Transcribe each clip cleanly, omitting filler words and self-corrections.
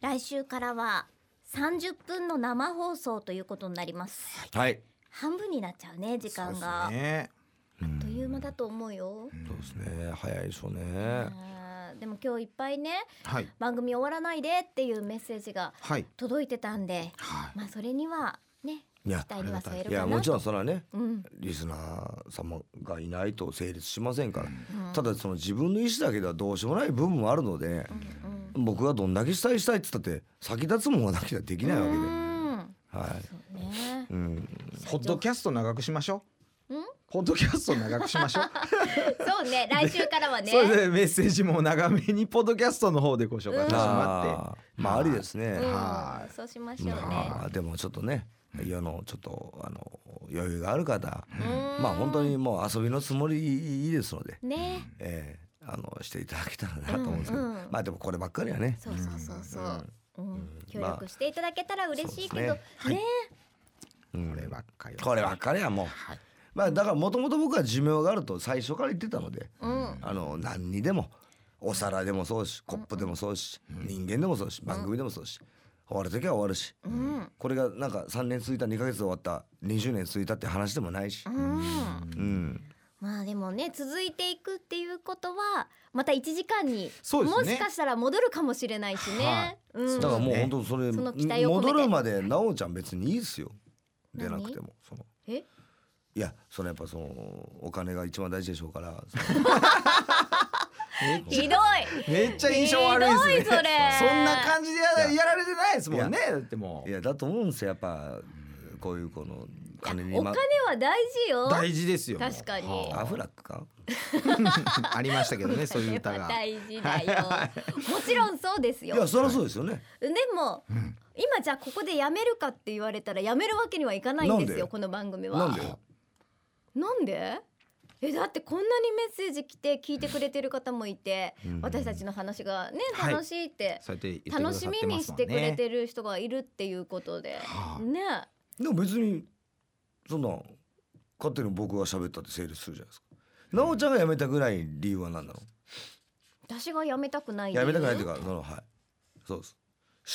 来週からは30分の生放送ということになります。 はい。 半分になっちゃうね、時間が。 そうですね。 あっという間だと思うよ。 そうですね。早いでしょうね。 でも今日いっぱいね、 はい。 番組終わらないでっていうメッセージがはい。 届いてたんで、 はい。 まあそれにはね、 いや期待には添えるかなと。 いやもちろんそれはね、 うんリスナー様がいないと成立しませんから、 うんただその自分の意思だけではどうしようもない部分もあるので、 うん僕がどんだけしたいって言ったって先立つものがなきゃできないわけで、 うんはいそうね。 ポッドキャスト長くしましょう。 うんポッドキャスト長くしましょう。 そうね、来週からはね。 それでメッセージも長めにポッドキャストの方でご紹介させてもらって。 まあありですね、 うんはいそうしましょうね。 まあでもちょっとね世のちょっと余裕がある方、 うんまあ本当にもう遊びのつもりですので、 ね、 していただけたらなと思うんですけど、 うんうんまあでもこればっかりはね、 そうそうそうそう。協まあ力していただけたら嬉しいけどそうですねね。 こればっかりは。 こればっかりはもう、まあだからもともと僕は寿命があると最初から言ってたので、 うん何にでもお皿でもそうし、コップでもそうし、人間でもそうし、番組でもそうし、終わる時は終わるし、これがなんか3年続いた、2ヶ月で終わった、20年続いたって話でもないし、 まあでもね、続いていくっていうことはまた1時間にそうですねもしかしたら戻るかもしれないしね。うんだからもう本当それその期待を込めて戻るまでなおちゃん別にいいですよ、出なくても。 えいやそのやっぱそのお金が一番大事でしょうからひどい。 めっちゃ印象悪いですね。 ひどいそれそんな感じでやられてないですもんね。だってもいやだと思うんですよ、やっぱこういうこの金にお金は大事よ。 大事ですよ。 確かにアフラックかありましたけどね、そういう歌が。 大事だよ。もちろんそうですよ。 いやそりゃそうですよね。 でも、今じゃあここでやめるかって言われたらやめるわけにはいかないんですなんでよ、この番組は。 なんでなんで？だってこんなにメッセージ来て聞いてくれてる方もいて、私たちの話がねはい楽しいって、 そうやって言ってくださ楽しみにしてくれる。 てる人がいるっていうことで、 はあね。 でも別にそんな勝手に僕が喋ったって成立するじゃないですか。なおちゃんが辞めたぐらい理由は何なの？ 私が辞めたくない。 辞めたくないっていうかはいそうです。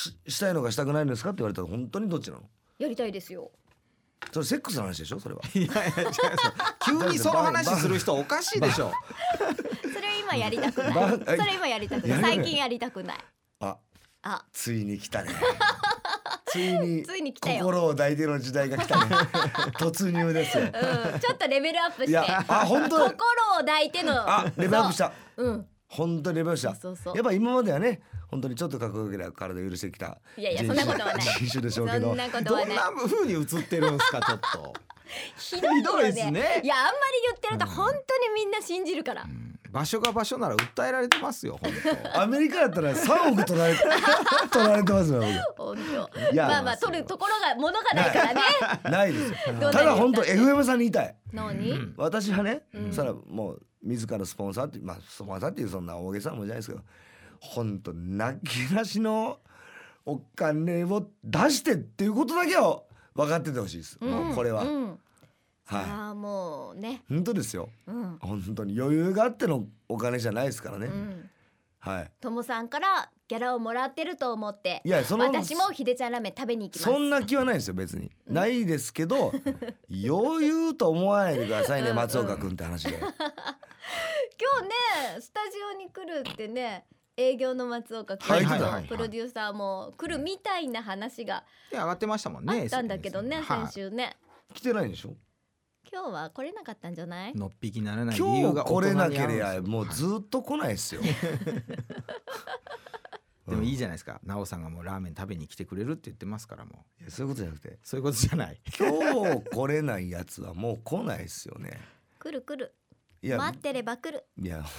したいのかしたくないのですかって言われたら本当にどっちなの？ やりたいですよ。 それセックスの話でしょそれは。 いやいや違います。急にその話する人おかしいでしょ。 それ今やりたくない。 ばそれ今やりたくない。最近やりたくない。あ、 ついに来たね。ついについに来たよ。 心を抱いての時代が来たね。突入ですよ。 ちょっとレベルアップして。 いや本当心を抱いての。 レベルアップした。 うん。 本当にレベルアップした。 そうやっぱ今まではね本当にちょっとかっこよければ体許してきたいやいやそんなことはない人種でしょうけど、 そんなことはない。 どんな風に映ってるんですかちょっと。 ひどいよね。 ひどいですねいやあんまり言ってると本当にみんな信じるから。 場所が場所なら訴えられてますよ本当。 アメリカやったら3億取られてますよ本当。 いやまあ取るところが物がないからね。 僕。ないですよ。 どうなるただ本当 FM さんに言いたい。 何？ 私はね、それはもう自らスポンサーってスポンサーっていうそんな大げさなもんじゃないですけど、本当泣きなしのお金を出してっていうことだけは分かっててほしいです。もうこれは、 ああもうね。 本当ですよ。本当に余裕があってのお金じゃないですからね。はい。 ともさんからギャラをもらってると思って、 いや私もひでちゃんラーメン食べに行きます。 そんな気はないですよ別に、ないですけど余裕と思わないでくださいね松岡君って話で。 今日ねスタジオに来るってね、営業の松岡君とプロデューサーも来るみたいな話が上がってましたもんね。 あったんだけどね、先週ね。 来てないんでしょ。 今日は来れなかったんじゃない？ のっぴきならない理今由が日来れなければばもうずっと来ないですよ。 でもいいじゃないですか。なおさんがもうラーメン食べに来てくれるって言ってますから、もうそういうことじゃなくてそういうことじゃない。 今日来れないやつはもう来ないですよね。 来る来る。 いや待ってれば来る。 いや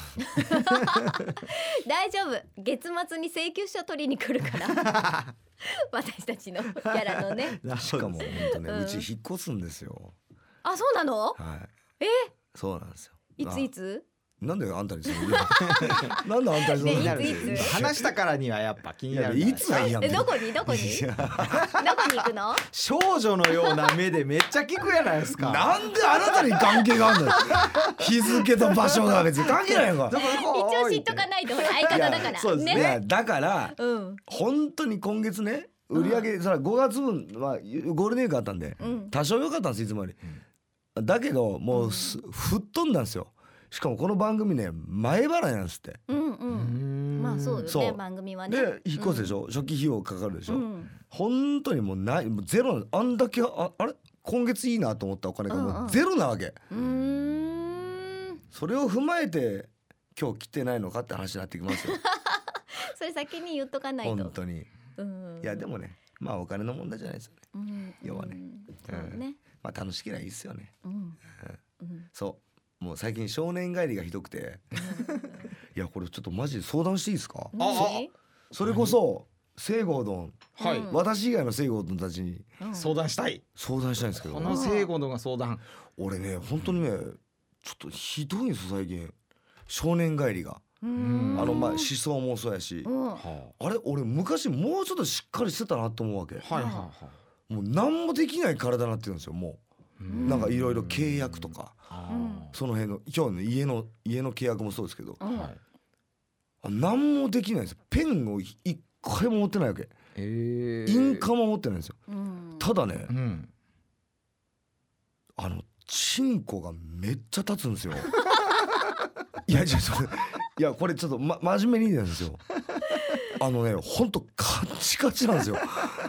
大丈夫。月末に請求書取りに来るから私たちのキャラのね。 しかも本当ね、うち引っ越すんですよ。 あ、そうなの？ はい。そうなんですよ。 いつ？ なんであんたにするのなんであんたにするの、 ねいつ話したからにはやっぱ気になる。 いつはいいやん。 どこにどこに行くの？ 少女のような目でめっちゃ聞くやないですか。 なんであなたに関係があるの日付と場所が別に関係ないのか。 一応知っとかないとほら相方だから。 そうですねいやだから、 うん本当に今月ね売り上げ、それは5月分はゴールデンウィークあったんで、 うん多少良かったんですいつもより、だけどもう吹っ飛んだんですよ。しかもこの番組ね前払いなんですって。 うんうんまあそうよねそう番組はね。 で引っ越すでしょ、初期費用かかるでしょ、 うん本当にもうゼロなんです。あんだけあれ今月いいなと思ったお金がもうゼロなわけ、それを踏まえて今日来てないのかって話になってきますよそれ先に言っとかないと。 本当に。いやでもねまあお金の問題じゃないですよね、要はね、 そうね、 まあ楽しければいいですよね、 うんそうもう最近少年帰りがひどくていやこれちょっとマジで相談していいですか。 何？ それこそ聖郷丼、 はい私以外の聖郷丼たちに相談したい。 相談したいんですけど、 この聖護のが相談。 俺ね本当にねちょっとひどいんですよ最近少年帰りが。まあ思想もそうやし、あれ俺昔もうちょっとしっかりしてたなと思うわけ。もう何もできない体になってるんですよもう。なんかいろいろ契約とか、その辺の今日の家の契約もそうですけど、何もできないんですよ。ペンを一回も持ってないわけ、印鑑も持ってないんですよ、ただね、チンコがめっちゃ立つんですよいやいやこれちょっと、真面目に言うんですよほんとカッチカチなんですよ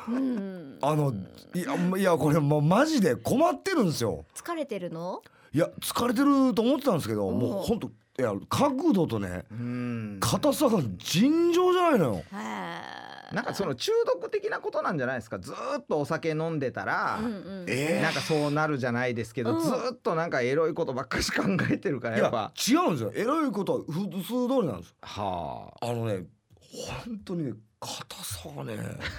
いやこれもうマジで困ってるんですよ。 疲れてるの？ いや疲れてると思ってたんですけど、もうほんといや角度とね硬さが尋常じゃないのよ。 なんかその中毒的なことなんじゃないですか。ずーっとお酒飲んでたら、なんかそうなるじゃないですけど、ずーっとなんかエロいことばっかし考えてるからやっぱ違うんですよ。エロいことは普通通りなんです。 はあ。 本当にね硬さがね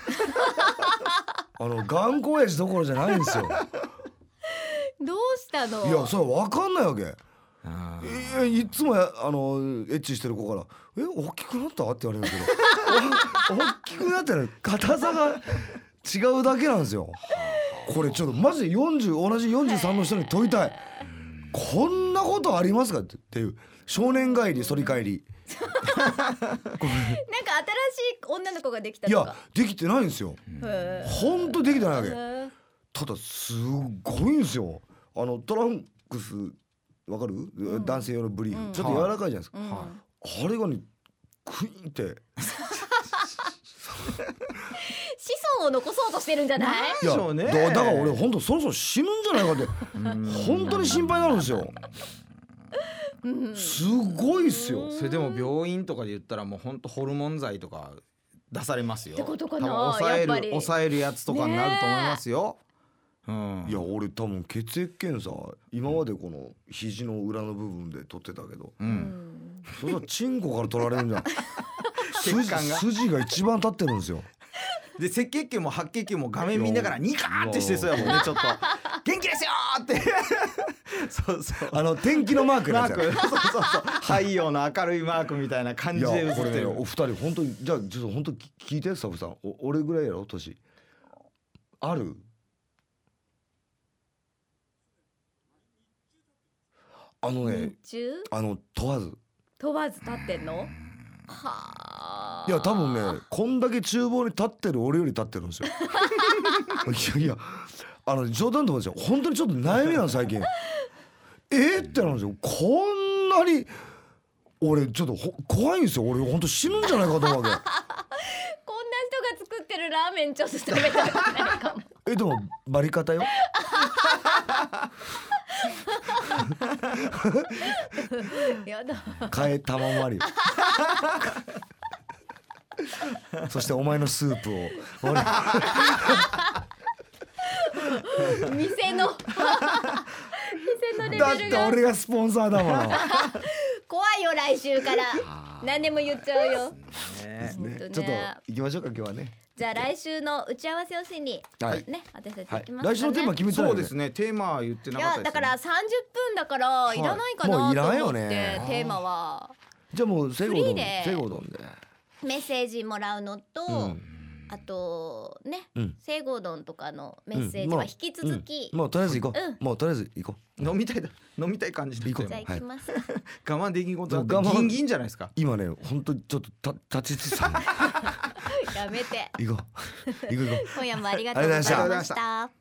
頑固親父どころじゃないんですよ。 どうしたの？ いやそれ分かんないわけ。いつもエッチしてる子から「大きくなった?」って言われるんですけど大きくなったら硬さが違うだけなんですよ。これちょっとマジで同じ43の人に問いたい。こんなことありますかっていう少年帰り反り返りなんか新しい女の子ができたいとか。 やできてないんですよ。ほんとできてないわけ。ただすごいんですよ。トランクスわかる、男性用のブリーフ、ちょっと柔らかいじゃないですか、あれがねクイーンって子孫を残そうとしてるんじゃない？ いやだから俺本当そろそろ死ぬんじゃないかって本当に心配になるんですよ。すごいっすよ。 それでも病院とかで言ったらもう本当ホルモン剤とか出されますよ。 ってことかな。 抑えるやつとかになると思いますよ。 いや俺多分血液検査今までこの肘の裏の部分で取ってたけど、それはチンコから取られるんじゃん筋が一番立ってるんですよ。 で赤血球も白血球も画面見ながらニカーってしてそうやもんね。ちょっと元気ですよってそう天気のマークなんですよ。 そう太陽の明るいマークみたいな感じで映ってる。 お二人本当にじゃあちょっと本当聞いてスタッフさん、俺ぐらいやろ年ある？問わず立ってんの？はあ。 いや多分ねこんだけ厨房に立ってる俺より立ってるんですよいや冗談と思うんですよ。本当にちょっと悩みなの最近ってなるんですよ。こんなに俺ちょっと怖いんですよ。俺本当死ぬんじゃないかと思うわけこんな人が作ってるラーメンちょっと食べたくなるかもでもバリカタよやだ替え玉もあるよそしてお前のスープを店のレベルがだって俺がスポンサーだもの怖いよ来週から何でも言っちゃうよ、 ですね。ちょっと行きましょうか今日はね。 じゃあ来週の打ち合わせをしに、 はいね、私たちはい行きますかね。 来週のテーマ決めてないよね。 そうですね、テーマは言ってなかったですね。 いやだから30分だからいらないかなもういらんよと思って、 ねテーマはじゃあもうセゴドンフリーでセゴドンで。 メッセージもらうのと、 うんあとね、 うんセゴドンとかのメッセージは引き続き、 もうとりあえず行こうんう。もうとりあえず行こ飲みたい感じで行こうじゃあ行きます、 我慢できんことだって我慢ギンギンじゃないですか。 う。今ね本当にちょっと立ちつつあるやめて行こう行こう行こう。 今夜もありがとうございまありがとうございました。